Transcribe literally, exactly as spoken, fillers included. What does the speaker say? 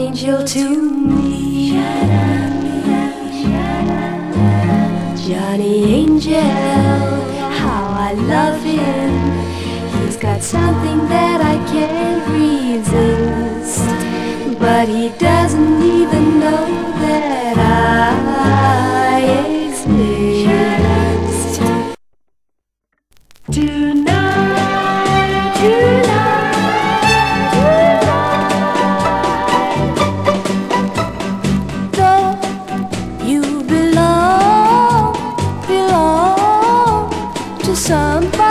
angel to me. Johnny Angel, how I love him. He's got something that I can't resist, but he doesn't even know that I exist. Tonight, tonight, tonight, though you belong, belong to somebody.